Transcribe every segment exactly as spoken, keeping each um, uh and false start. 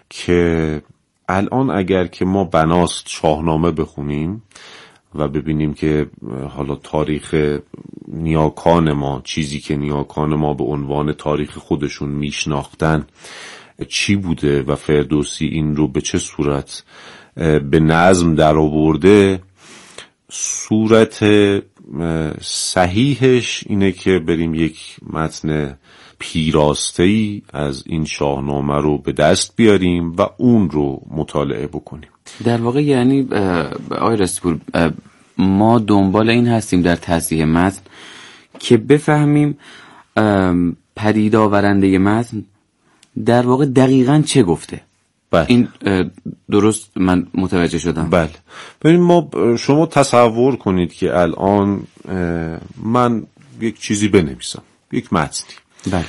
که الان اگر که ما بناست شاهنامه بخونیم و ببینیم که حالا تاریخ نیاکان ما، چیزی که نیاکان ما به عنوان تاریخ خودشون میشناختن چی بوده و فردوسی این رو به چه صورت به نظم در آورده، صورت صحیحش اینه که بریم یک متن پیراسته‌ای از این شاهنامه رو به دست بیاریم و اون رو مطالعه بکنیم. در واقع یعنی آقای رستیپور ما دنبال این هستیم در تصحیح متن که بفهمیم پدید آورنده متن در واقع دقیقاً چه گفته. بله. این درست من متوجه شدم؟ بله. ببین ما شما تصور کنید که الان من یک چیزی بنویسم، یک متنی. بله.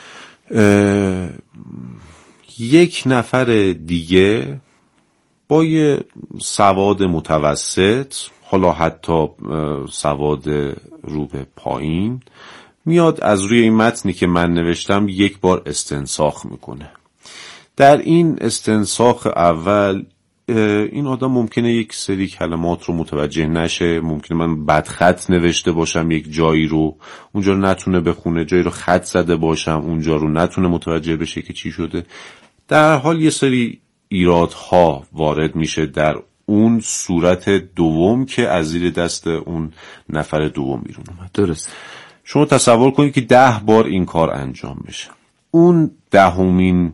یک نفر دیگه با یه سواد متوسط، حالا حتی سواد رو به پایین، میاد از روی این متنی که من نوشتم یک بار استنساخ میکنه. در این استنساخ اول این آدم ممکنه یک سری کلمات رو متوجه نشه، ممکنه من بدخط نوشته باشم یک جایی رو، اونجا رو نتونه بخونه، جایی رو خط زده باشم اونجا رو نتونه متوجه بشه که چی شده. در حال یه سری ایرادها وارد میشه در اون صورت دوم که از زیر دست اون نفر دوم بیرون اومد. درست. شما تصور کنید که ده بار این کار انجام بشه. اون دهمین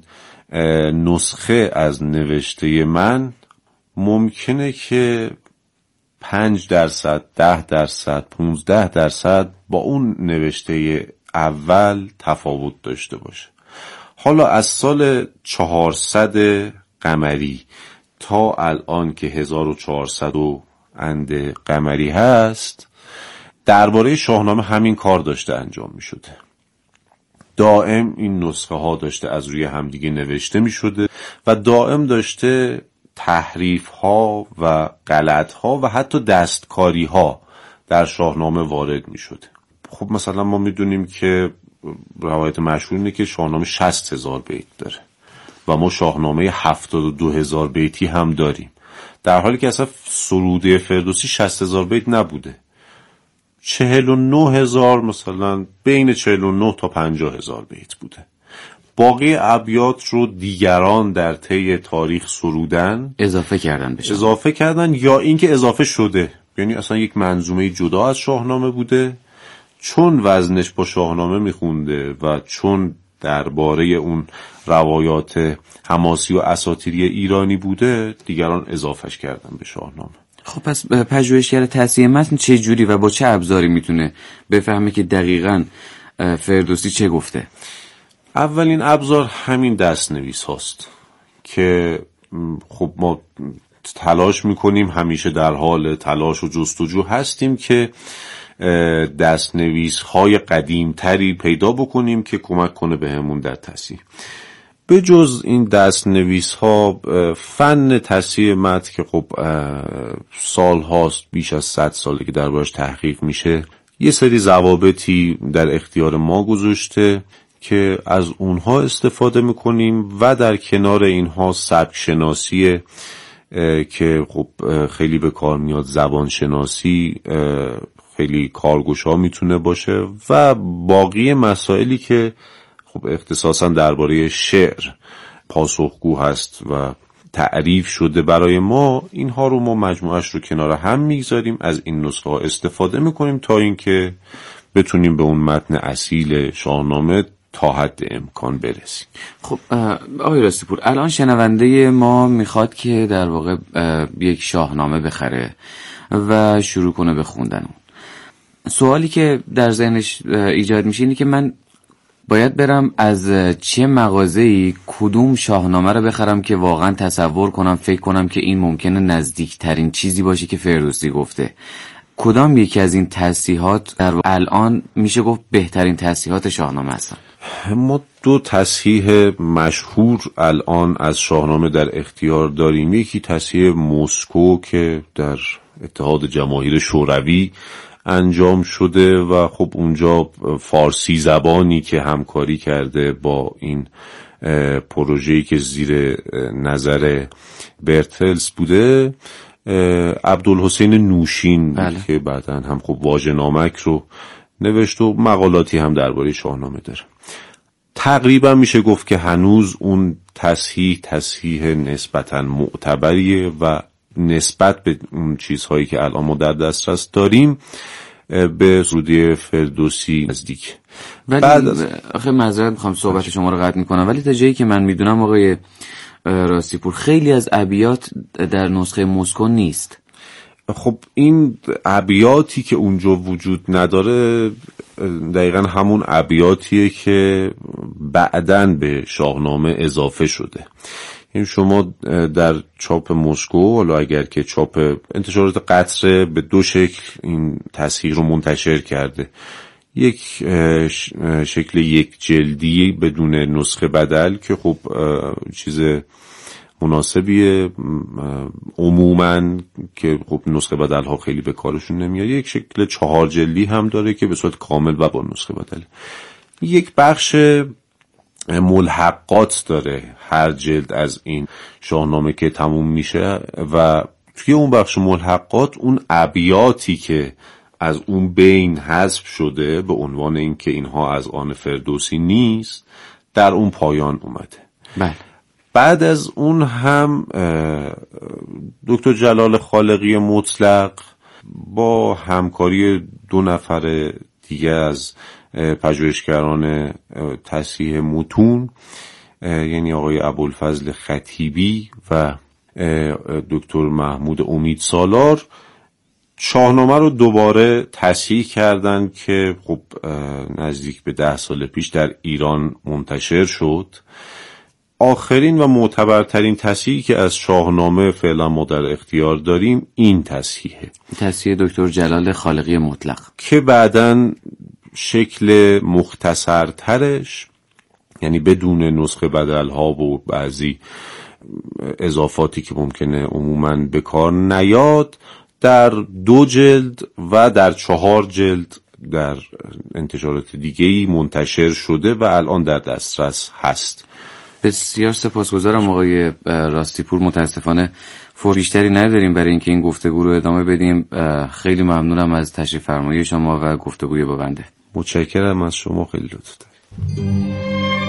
نسخه از نوشته من ممکنه که پنج درصد، ده درصد، پونزده درصد با اون نوشته اول تفاوت داشته باشه. حالا از سال چهارصد قمری تا الان که هزار و چهارصد اند قمری هست، درباره شاهنامه همین کار داشته انجام می شده. دائم این نسخه ها داشته از روی همدیگه نوشته می شده و دائم داشته تحریف ها و غلط ها و حتی دستکاری ها در شاهنامه وارد می شده. خب مثلا ما می دونیم که روایت مشهور اینه که شاهنامه شصت هزار بیت داره و ما شاهنامه هفتاد و دو هزار بیتی هم داریم، در حالی که اصلا سروده فردوسی شصت هزار بیت نبوده. چهل و نه هزار، مثلا بین چهل و نه تا پنجاه هزار بیت بوده. باقی ابیات رو دیگران در طی تاریخ سرودن، اضافه کردن بشه. اضافه کردن یا اینکه اضافه شده، یعنی اصلا یک منظومه جدا از شاهنامه بوده، چون وزنش با شاهنامه میخونده و چون درباره اون روایات حماسی و اساطیری ایرانی بوده، دیگران اضافهش کردن به شاهنامه. خب پس پژوهشگر تصحیح متن چه جوری و با چه ابزاری میتونه بفهمه که دقیقاً فردوسی چه گفته؟ اولین ابزار همین دستنویس هاست که خب ما تلاش میکنیم، همیشه در حال تلاش و جستجو هستیم که دستنویس های قدیم تری پیدا بکنیم که کمک کنه بهمون در تصحیح. به جز این دستنویس ها، فن تصحیح متن که خب سال هاست، بیش از صد ساله که دربارش تحقیق میشه، یه سری ضوابطی در اختیار ما گذاشته که از اونها استفاده میکنیم و در کنار اینها سبک شناسی که خب خیلی به کار میاد، زبان شناسی خیلی کارگشا میتونه باشه و باقی مسائلی که خب اختصاصا درباره شعر پاسخگو هست و تعریف شده برای ما، اینها رو ما مجموعش رو کنار هم میگذاریم، از این نسخه ها استفاده میکنیم تا اینکه بتونیم به اون متن اصیل شاهنامه تا حد امکان برسیم. خب آقای رستیپور، الان شنونده ما میخواد که در واقع یک شاهنامه بخره و شروع کنه به خوندن اون. سوالی که در ذهنش ایجاد میشه اینه که من باید برم از چه مغازه‌ای کدوم شاهنامه رو بخرم که واقعا تصور کنم، فکر کنم که این ممکنه نزدیکترین چیزی باشه که فردوسی گفته. کدام یکی از این تصحیحات در الان میشه گفت بهترین تصحیحات شاهنامه هستن؟ ما دو تصحیح مشهور الان از شاهنامه در اختیار داریم. یکی تصحیح مسکو که در اتحاد جماهیر شوروی انجام شده و خب اونجا فارسی زبانی که همکاری کرده با این پروژه‌ای که زیر نظر برتلس بوده عبدالحسین نوشین بله. که بعداً هم خب واژه نامک رو نوشت و مقالاتی هم درباره شاهنامه داره. تقریبا میشه گفت که هنوز اون تصحیح تصحیح نسبتاً معتبریه و نسبت به اون چیزهایی که الان ما در دسترس داریم به سرودی فردوسی نزدیک. ولی بعد از... آخه معذرت میخوام صحبت شما رو قطع میکنم، ولی تا جایی که من میدونم آقای راستی پور خیلی از ابیات در نسخه مسکو نیست. خب این ابیاتی که اونجا وجود نداره دقیقا همون ابیاتیه که بعداً به شاهنامه اضافه شده. این شما در چاپ مسکو، حالا اگر که چاپ انتشارات قطره به دو شکل این تصحیح رو منتشر کرده، یک شکل یک جلدی بدون نسخه بدل که خب چیز مناسبیه عموماً که خب نسخه بدل ها خیلی به کارشون نمیاد، یک شکل چهار جلدی هم داره که به صورت کامل و با نسخه بدل. یک بخش ملحقات داره هر جلد از این شاهنامه که تموم میشه و توی اون بخش ملحقات اون ابیاتی که از اون بین حذف شده به عنوان اینکه اینها از آن فردوسی نیست در اون پایان اومده. بله. بعد از اون هم دکتر جلال خالقی مطلق با همکاری دو نفر دیگه از پژوهشگران تصحیح متون، یعنی آقای ابوالفضل خطیبی و دکتر محمود امید سالار، شاهنامه رو دوباره تصحیح کردن که خب نزدیک به ده سال پیش در ایران منتشر شد. آخرین و معتبرترین تصحیحی که از شاهنامه فعلا ما در اختیار داریم این تصحیحه، تصحیح دکتر جلال خالقی مطلق، که بعداً شکل مختصرترش، یعنی بدون نسخه بدل ها و بعضی اضافاتی که ممکنه عموماً به کار نیاد، در دو جلد و در چهار جلد در انتشارات دیگه‌ای منتشر شده و الان در دسترس هست. بسیار سپاسگزارم آقای راستی پور. متاسفانه بیشتری نداریم برای اینکه این گفتگو رو ادامه بدیم. خیلی ممنونم از تشریف فرمایی شما و گفتگوی با بنده. متشکرم از شما، خیلی لطف دارید.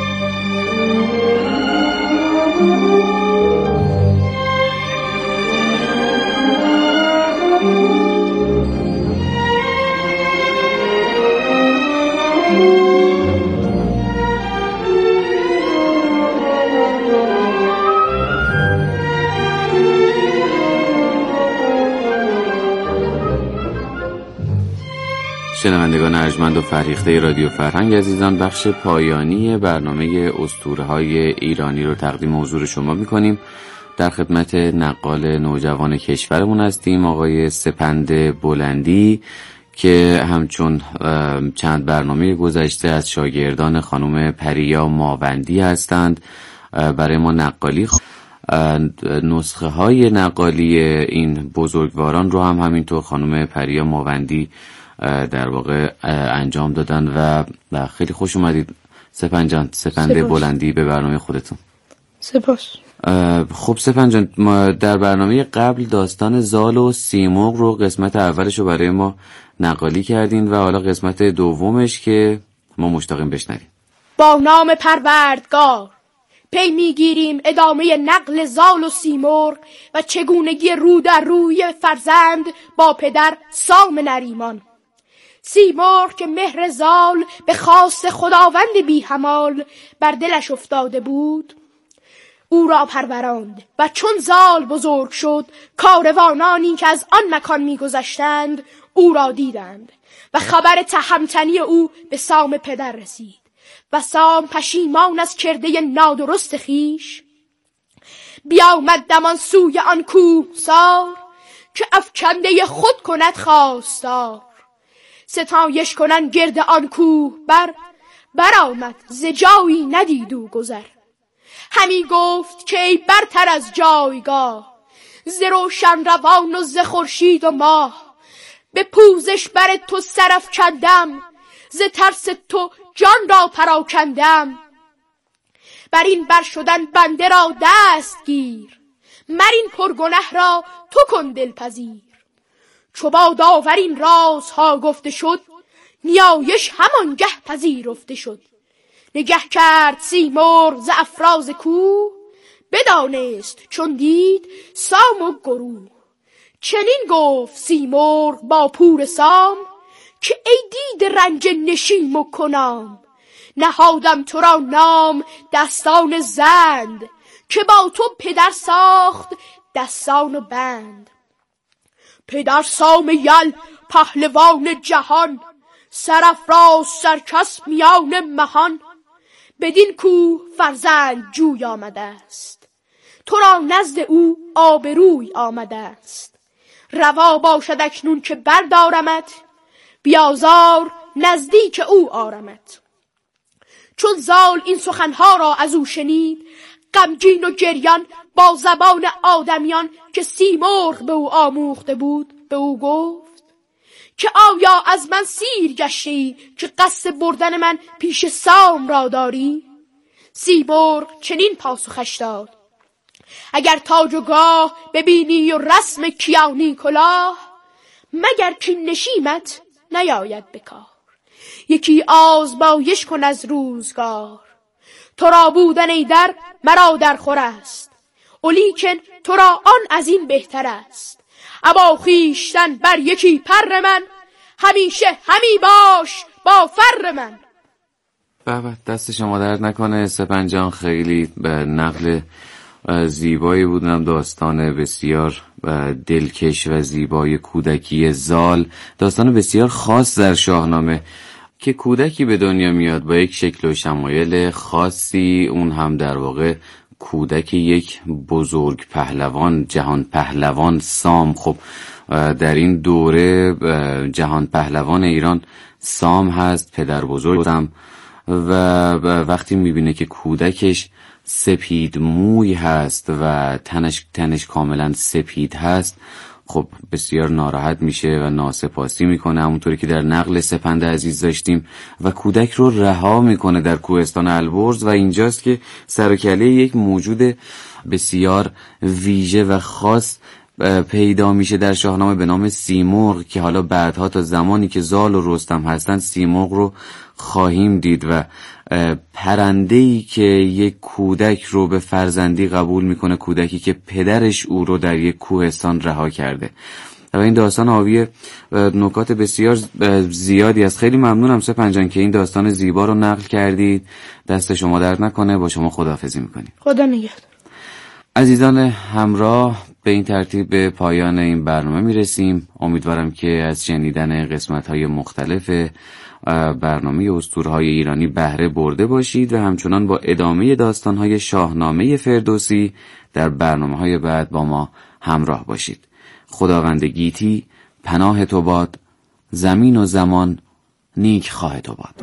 شنوندگان ارجمند و فرهیخته رادیو فرهنگ عزیزان، بخش پایانی برنامه اسطوره‌های ایرانی رو تقدیم حضور شما می‌کنیم. در خدمت نقال نوجوان کشورمون هستیم، آقای سپند بلندی، که همچون چند برنامه گذشته از شاگردان خانم پریا ماوندی هستند. برای ما نقالی خ... نسخه های نقالی این بزرگواران رو هم همینطور خانم پریا ماوندی در واقع انجام دادن و خیلی خوش اومدید سپند جان، سپند بلندی، به برنامه خودتون. سپاس. خب سپند جان، ما در برنامه قبل داستان زال و سیمرغ رو قسمت اولش رو برای ما نقالی کردین و حالا قسمت دومش که ما مشتاقیم بشنویم. با نام پروردگار پی میگیریم ادامه نقل زال و سیمرغ و چگونگی رو در روی فرزند با پدر سام نریمان. سیمرغ که مهر زال به خواست خداوند بی همال بر دلش افتاده بود، او را پروراند و چون زال بزرگ شد، کاروانانی که از آن مکان می‌گذشتند او را دیدند و خبر تهمتنی او به سام پدر رسید و سام پشیمان از کرده نادرست خیش بیامد دمان سوی آن کوهسار که افکنده خود کند خواستار. ستایش کنن گرد آن کوه بر برآمد ز جایی ندید او گذر. همی گفت که ای برتر از جایگاه، ز روشن روان و ز خورشید و ماه. به پوزش بر تو سرافکندم، ز ترس تو جان را پراکندم. بر این بر شدن بنده را دست گیر، مر این پرگنه را تو کن دلپذیر. چو با داور این رازها گفته شد، نیایش همانگه پذیرفته شد. نگه کرد سیمرغ ز افراز کوه، بدانست چون دید سام و گروه. چنین گفت سیمرغ با پور سام، که ای دید رنج نشیم و کنام. نهادم تو را نام دستان زند، که با تو پدر ساخت دستان و بند. پدر سام یل پهلوان جهان، سرافراز سرکس میان مهان. بدین کوه فرزند جوی آمده است، تو را نزد او آبروی آمده است. روا باشد اکنون که بردارمت، بیازار نزدیک او آرمت. چون زال این سخنها را از او شنید، غمگین و گریان با زبان آدمیان که سیمرغ به او آموخته بود به او گفت که آیا از من سیر گشتی که قصد بردن من پیش سام را داری؟ سیمرغ چنین پاسخش داد: اگر تاج و گاه ببینی و رسم کیانی کلاه، مگر کین نشیمت نیاید بکار. یکی آزمایش کن از روزگار، تو را بودن ای در مرا در خور است. ولیکن تو را آن از این بهتر است. ابا خویشتن بر یکی پر من، همیشه همی باش با فر من. بابا دست شما درد نکنه سپنجان، خیلی نقل زیبایی بودم. داستان بسیار دلکش و زیبای کودکی زال، داستان بسیار خاص در شاهنامه که کودکی به دنیا میاد با یک شکل و شمایل خاصی، اون هم در واقع کودک یک بزرگ پهلوان، جهان پهلوان سام. خب در این دوره جهان پهلوان ایران سام هست، پدر بزرگم، و وقتی میبینه که کودکش سپید موی هست و تنش تنش کاملا سپید هست، خب بسیار ناراحت میشه و ناسپاسی میکنه، همونطوری که در نقل سپند عزیز داشتیم، و کودک رو رها میکنه در کوهستان البرز. و اینجاست که سر و کله یک موجود بسیار ویژه و خاص پیدا میشه در شاهنامه به نام سیمرغ، که حالا بعدها تا زمانی که زال و رستم هستن سیمرغ رو خواهیم دید. و پرنده‌ای که یک کودک رو به فرزندی قبول میکنه، کودکی که پدرش او رو در یک کوهستان رها کرده. و این داستان حاوی نکات بسیار زیادی است. خیلی ممنونم سپنجان که این داستان زیبا رو نقل کردید. دست شما درد نکنه. با شما خداحافظی میکنیم. خدا نگهدار. عزیزان همراه، به این ترتیب به پایان این برنامه میرسیم. امیدوارم که از شنیدن قسمت‌های مختلف برنامه اسطوره‌های ایرانی بهره برده باشید و همچنان با ادامه داستان‌های شاهنامه فردوسی در برنامه‌های بعد با ما همراه باشید. خداوند گیتی پناه تو باد، زمین و زمان نیک خواه تو باد.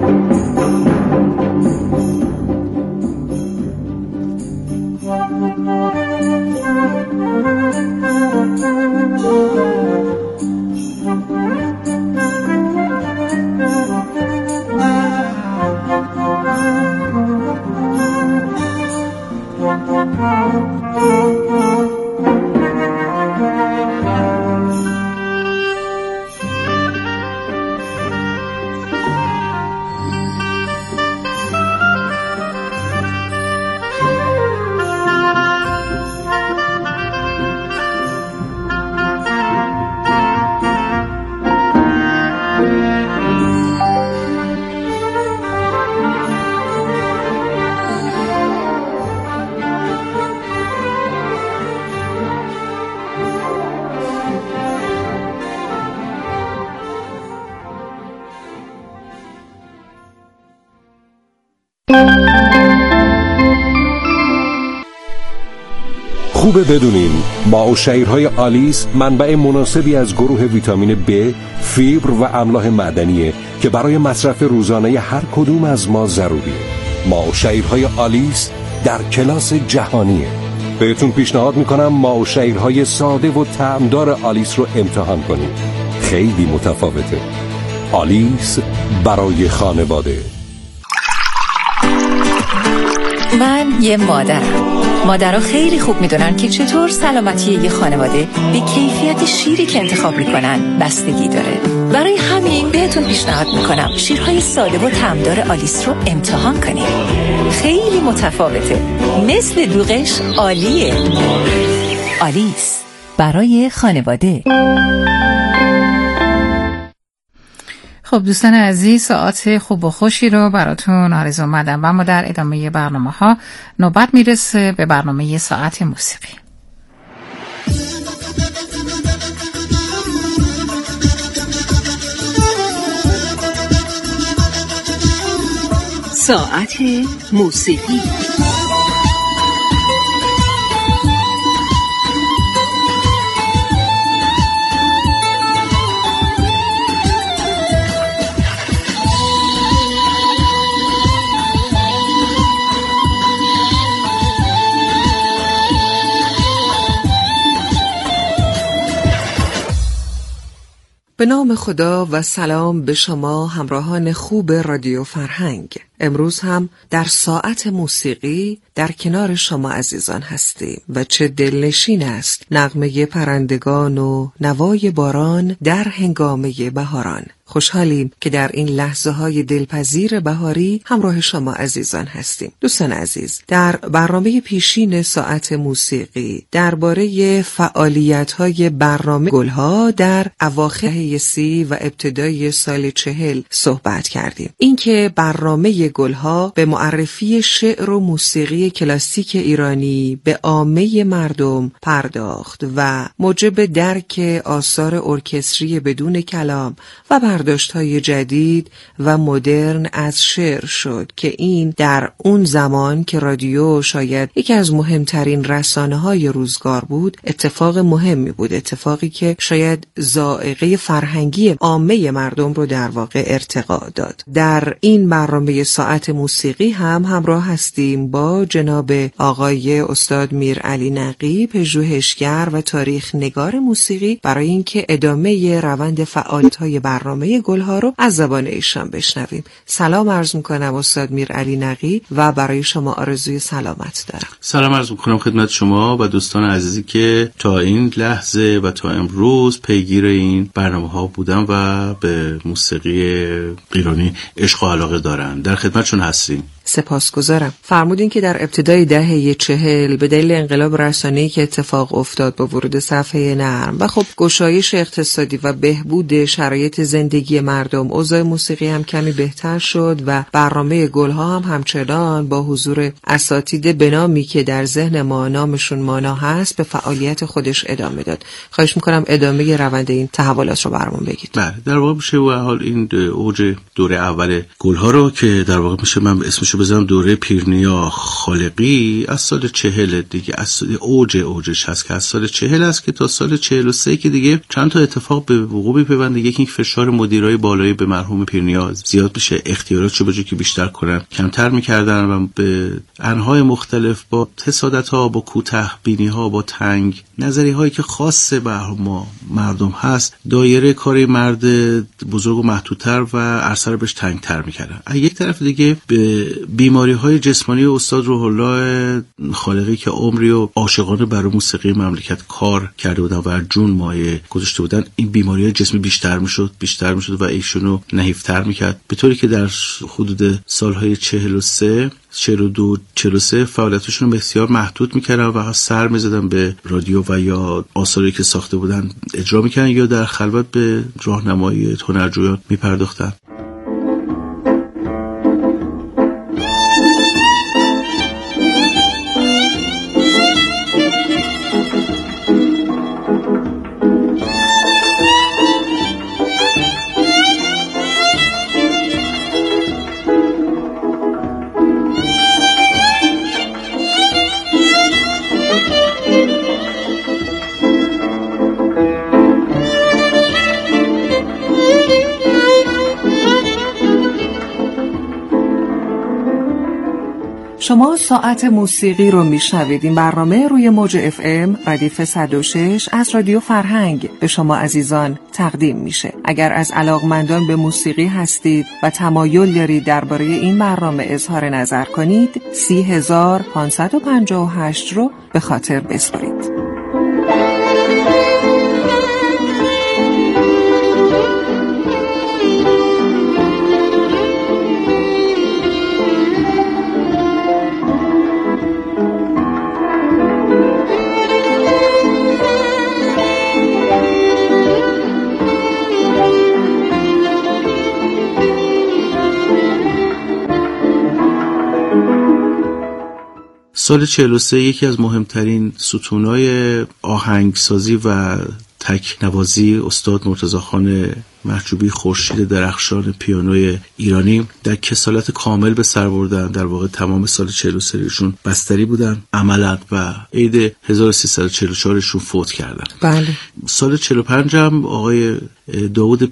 خوبه بدونین ماهوشهیرهای آلیس منبع مناسبی از گروه ویتامین B، فیبر و املاح معدنیه که برای مصرف روزانه هر کدوم از ما ضروریه. ماهوشهیرهای آلیس در کلاس جهانیه. بهتون پیشنهاد میکنم ماهوشهیرهای ساده و طعمدار آلیس رو امتحان کنید. خیلی متفاوته. آلیس برای خانواده. من یه مادرم. مادرها خیلی خوب میدونن که چطور سلامتی یه خانواده به کیفیت شیری که انتخاب میکنن بستگی داره. برای همین بهتون پیشنهاد میکنم شیرهای ساده و طعمدار آلیس رو امتحان کنید. خیلی متفاوته، مثل دوغش عالیه. آلیس برای خانواده. خب دوستان عزیز، ساعت خوب و خوشی رو براتون آرزو مدم و اما در ادامه برنامه ها نوبت میرسه به برنامه ساعت موسیقی. ساعت موسیقی. به نام خدا و سلام به شما همراهان خوب رادیو فرهنگ. امروز هم در ساعت موسیقی در کنار شما عزیزان هستیم و چه دلنشین است نغمه پرندگان و نوای باران در هنگامه بهاران. خوشحالیم که در این لحظه های دلپذیر بهاری همراه شما عزیزان هستیم. دوستان عزیز، در برنامه پیشین ساعت موسیقی درباره فعالیت های برنامه گلها در اواخر سی و ابتدای سال چهل صحبت کردیم. اینکه برنامه گلها به معرفی شعر و موسیقی کلاسیک ایرانی به عامه مردم پرداخت و موجب درک آثار ارکستری بدون کلام و برداشت‌های جدید و مدرن از شعر شد که این در اون زمان که رادیو شاید یکی از مهمترین رسانه‌های روزگار بود اتفاق مهمی بود، اتفاقی که شاید ذائقه فرهنگی عامه مردم رو در واقع ارتقا داد. در این برنامه ساعت موسیقی هم همراه هستیم با جناب آقای استاد میرعلی نقی، پژوهشگر و تاریخ نگار موسیقی، برای اینکه ادامه روند فعالیت‌های برنامه گلها رو از زبان ایشان بشنویم. سلام عرض می‌کنم استاد میرعلی نقی و برای شما آرزوی سلامت دارم. سلام عرض می‌کنم خدمت شما و دوستان عزیزی که تا این لحظه و تا امروز پیگیر این برنامه‌ها بودن و به موسیقی ایرانی عشق و علاقه دارن. در خدمتشون هستیم. سپاسگزارم. فرمودین که در ابتدای دهه چهل به دلیل انقلاب رسانه‌ای که اتفاق افتاد با ورود صفحه نرم و خب گشایش اقتصادی و بهبود شرایط زندگی مردم، اوضاع موسیقی هم کمی بهتر شد و برنامه گلها هم همچنان با حضور اساتید بنامی که در ذهن ما نامشون مانا هست به فعالیت خودش ادامه داد. خواهش میکنم ادامه روند این تحولات رو برامون بگید. بله، در واقع میشه و حال این اوج دوره اول گلها رو که در واقع میشه من اسمش بزنم دوره پیرنیا خالقی از سال چهل دیگه، از سال اوج اوجش هست که از سال چهل است که تا سال چهل و سه که دیگه چند تا اتفاق به وقوع میپیونده. یکی اینکه فشار مدیرای بالایی به مرحوم پیرنیا زیاد بشه، اختیاراتشو به جای که بیشتر کنن کمتر میکردن و به انواع مختلف با حسادت‌ها، با کوتاه‌بینی‌ها، با تنگ نظری هایی که خاصه به ما مردم هست دایره کار مرد بزرگ و محدودتر و عرصه رو بهش تنگتر میکردن. از یک طرف دیگه به بیماری های جسمانی استاد روح الله خالقی که عمری و عاشقانه برای موسیقی مملکت کار کرده بودن و جون مایه گذاشته بودن، این بیماری های جسمی بیشتر میشد بیشتر میشد و ایشونو نحیفتر میکرد، به طوری که در حدود سالهای چهل و سه چهل و دو چهل و سه فعالیتشون رو بسیار محدود میکردن و سر میزدن به رادیو و یا آثاری که ساخته بودن اجرا میکردن یا در خلوت به راهنمایی هنرجویان میپرداختن. شما ساعت موسیقی رو میشنوید. این برنامه روی موج اف ام ردیف صد و شش از رادیو فرهنگ به شما عزیزان تقدیم میشه. اگر از علاقمندان به موسیقی هستید و تمایل دارید درباره این برنامه اظهار نظر کنید، سی هزار پانصد و پنجاه و هشت رو به خاطر بسپارید. سال چهل و سه یکی از مهمترین ستونای آهنگسازی و تکنوازی استاد مرتضی‌خان محجوبی خورشید درخشان پیانوی ایرانی در کسالت کامل به سر بردن. در واقع تمام سال چهل و سه ایشون بستری بودن عملا و عید هزار و سیصد و چهل و چهار ایشون فوت کردن. بله. سال چهل و پنج هم آقای داوود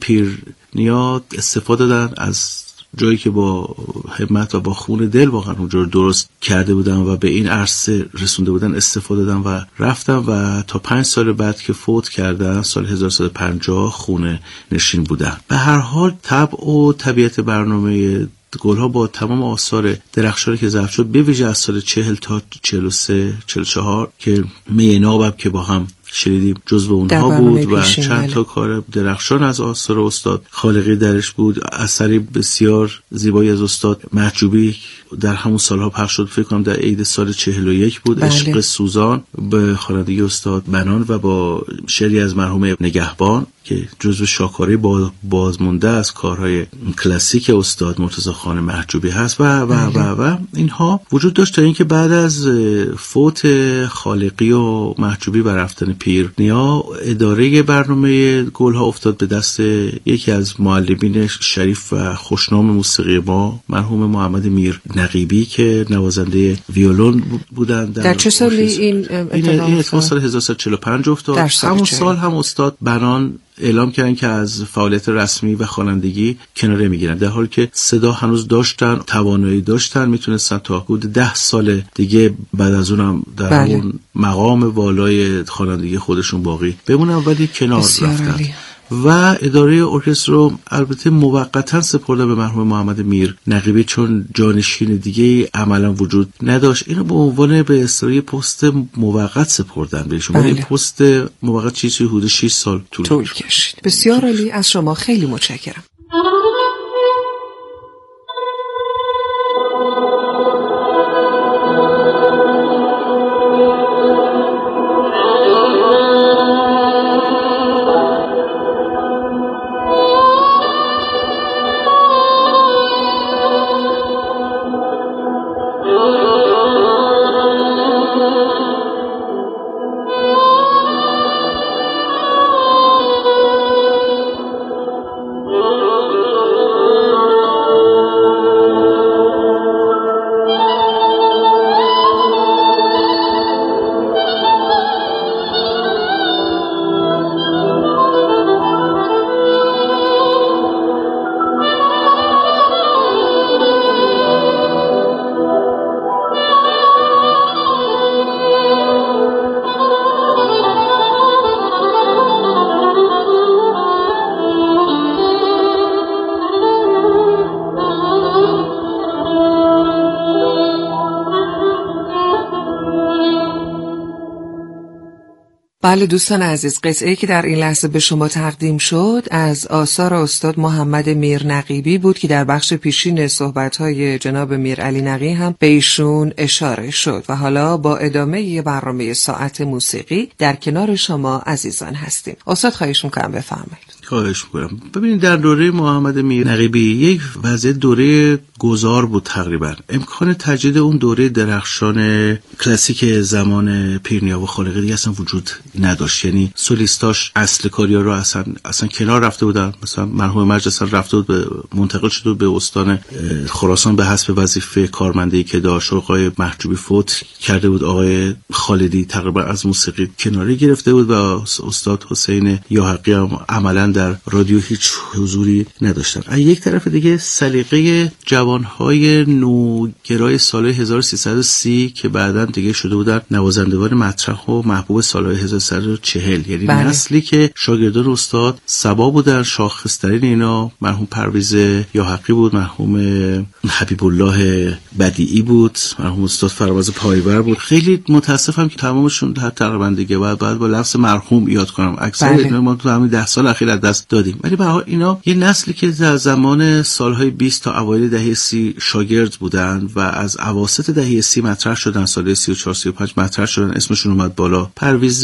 پیرنیا استفاده دادن از جایی که با همت و با خون دل واقعا اونجا رو درست کرده بودن و به این عرصه رسونده بودن استفاده دادن و رفتن و تا پنج سال بعد که فوت کردن سال هزار و سیصد و پنجاه خونه نشین بودن. به هر حال طبع و طبیعت برنامه گلها با تمام آثار درخشانی که ضبط شد به ویژه از سال چهل تا چهل و سه چهل و چهار که می نابم که با هم شنیدیم جزو اونها بود و چند تا کار درخشان از آثار استاد خالقی درش بود. اثری بسیار زیبایی از استاد محجوبی در همون سالها پخش شد، فکر کنم در عید سال چهل و یک بود. بله. عشق سوزان به خوانندگی استاد بنان و با شعری از مرحوم نگهبان که جزو شاکاره با بازمونده از کارهای کلاسیک استاد مرتضی‌خان محجوبی هست و و و و اینها وجود داشت تا اینکه بعد از فوت خالقی و محجوبی و رفتن پیرنیا اداره برنامه گلها افتاد به دست یکی از معلمین شریف و خوشنام موسیقی ما مرحوم محمد میر نقیبی که نوازنده ویولون بودند. در, در چه سالی این اتفاق این اتفاق سال هزار و سیصد و چهل و پنج افتاد. همون سال هم استاد بنان اعلام کردن که از فعالیت رسمی و خوانندگی کناره میگیرن، در حالی که صدا هنوز داشتن، توانایی داشتن، میتونستن تا حدود ده سال دیگه بعد از اونم در بله. اون مقام والای خوانندگی خودشون باقی بمونن، ولی کنار رفتن. علی. و اداره ارکستر رو البته موقتا سپرده به مرحوم محمد میر نقیبی چون جانشین دیگه عملا وجود نداشت. اینو به عنوان به اصطلاح پست موقت سپردن بهشون. ولی بله. پست موقت چیزی حدود شش سال طول, طول کشید. بسیار عالی، از شما خیلی متشکرم. بله دوستان عزیز، قطعه‌ای که در این لحظه به شما تقدیم شد از آثار استاد محمد میر نقیبی بود که در بخش پیشین صحبت‌های جناب میر علی نقی هم به ایشون اشاره شد و حالا با ادامه برنامه ساعت موسیقی در کنار شما عزیزان هستیم. استاد خواهش می‌کنم بفرمایید. خواهش می‌کنم. ببینید در دوره محمد میر نقیبی یک وضع دوره گذار بود تقریبا. امکان تجدید اون دوره درخشان کلاسیک زمان پیرنیا و خالقی دیگه اصلا وجود نداشت. یعنی سولیستاش اصل کاریا رو اصلا اصلا کنار رفته بودن. مثلا مرحوم مجلس رفته بود به منتقل شده به استان خراسان به حسب وظیفه کارمندی که داشت. آقای محجوبی فوت کرده بود. آقای خالدی تقریبا از موسیقی کناری گرفته بود و استاد حسین یاحقی هم عملاً در رادیو هیچ حضوری نداشتن. از یک طرف دیگه سلیقه جوانهای نوگرای سال هزار و سیصد و سی که بعداً دیگه شده بودن نوازندگان مطرح و محبوب سال هزار و سیصد و چهل، یعنی بله. نسلی که شاگردان استاد صبا بودن. شاخص‌ترین اینا مرحوم پرویز یاحقی بود، مرحوم حبیب الله بدیعی بود، مرحوم استاد فرامرز پایور بود. خیلی متاسفم که تمامشون تقریبا دیگه بعد بعد با لفظ مرحوم یاد کنم اکثر بله. اینا ما تو همین ده سال اخیر از دست دادیم، ولی به هر حال اینا یه نسلی که در زمان سالهای بیست تا اوایل دهه سی شاگرد بودن و از اواسط دهه سی مطرح شدن، سال سی و چهار سی و پنج مطرح شدن، اسمشون اومد بالا. پرویز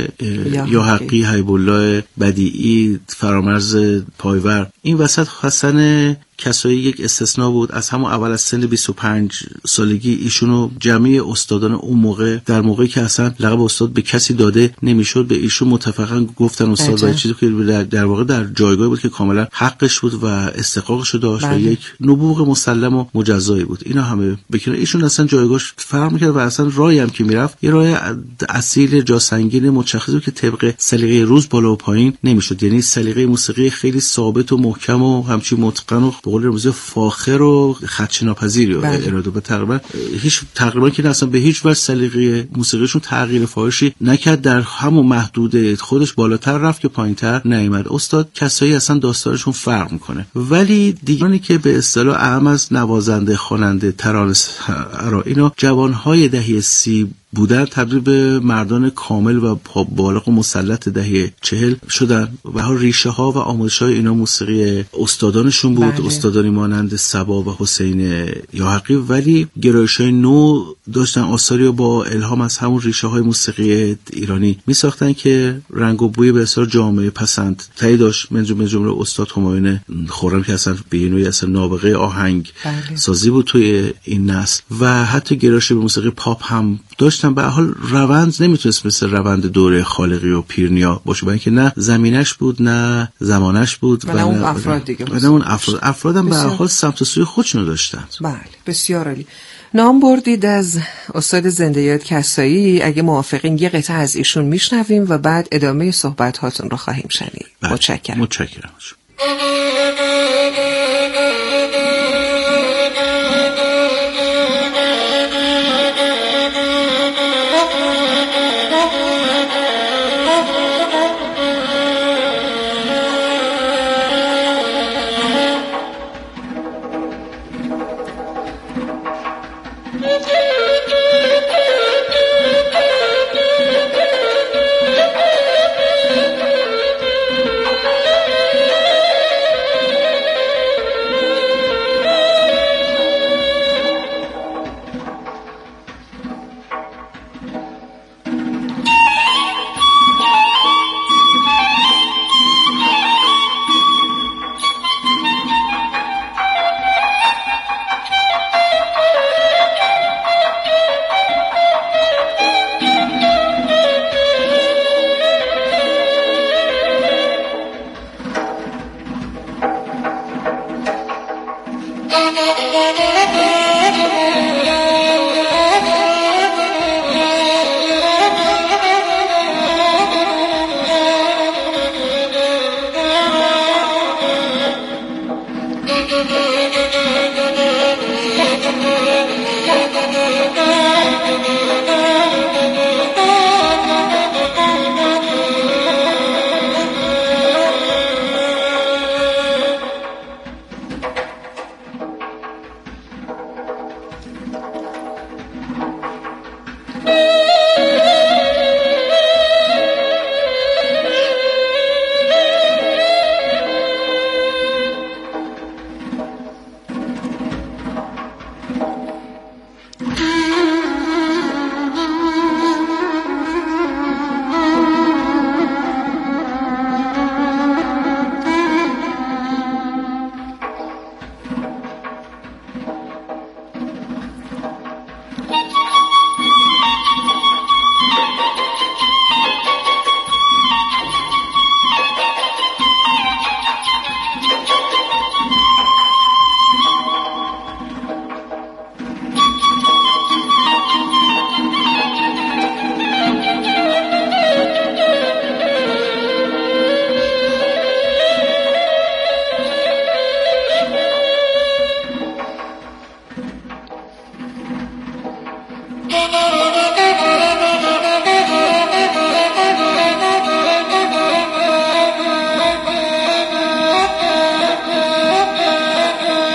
یاحقی، حبیب الله بدیعی، فرامرز پایور. این وسط حسن کسایی یک استثناء بود. از همون اول از سن بیست و پنج سالگی ایشونو جمعی استادان اون موقع، در موقعی که اصلا لقب استاد به کسی داده نمیشد، به ایشون متفقا گفتن استاد و چیزی که در واقع در جایگاهی بود که کاملا حقش بود و استحقاقش داشت و یک نبوغ مسلم و مجزایی بود. اینا همه بکنه ایشون اصلا جایگاهش فرق می‌کرد و اصلا راهی هم که میرفت یه راه اصیل جاسنگین مشخصی که طبق سلیقه روز بالا و پایین نمیشد، یعنی سلیقه موسیقی خیلی ثابت و محکم و همچین متقن و قول رمزی فاخر و خدشه ناپذیری اراده به تقریبا هیچ تقریبا که اصلا به هیچ وجه سلیقه موسیقیشون تغییر فاحشی نکرد، در همون محدوده خودش بالاتر رفت که پایینتر نیامد. استاد کسایی اصلا داستانشون فرق میکنه، ولی دیگرانی که به اصطلاح اهم از نوازنده، خواننده، ترانه‌سرا اینا جوانهای دهه سی بودن تبدیل به مردان کامل و بالغ و مسلط دهه چهل شدن و ها ریشه ها و آموزش های اینا موسیقی استادانشون بود. بله. استادانی مانند صبا و حسین یاحقی، ولی گرایش های نو داشتن، آثاری با الهام از همون ریشه های موسیقی ایرانی می ساختن که رنگ و بوی به اصطلاح جامعه پسند تایی داشت. من جمله استاد همایون خرم که اصلا به نوعی اصلا نابغه آهنگ بله. سازی بود توی این نسل و حتی گرایش به موسیقی پاپ هم داشت. به حال روند نمیتونست مثل روند دوره خالقی و پیرنیا باشه، برای اینکه نه زمینش بود نه زمانش بود و نه اون افراد دیگه و نه اون افراد افرادم به هر حال سمت و سوی خودشون داشتن. بله بسیار عالی. نام بردید از استاد زنده‌یاد کسایی، اگه موافقین یه قطعه از ایشون میشنویم و بعد ادامه صحبت هاتون رو خواهیم شنید. متشکرم. متشکرم.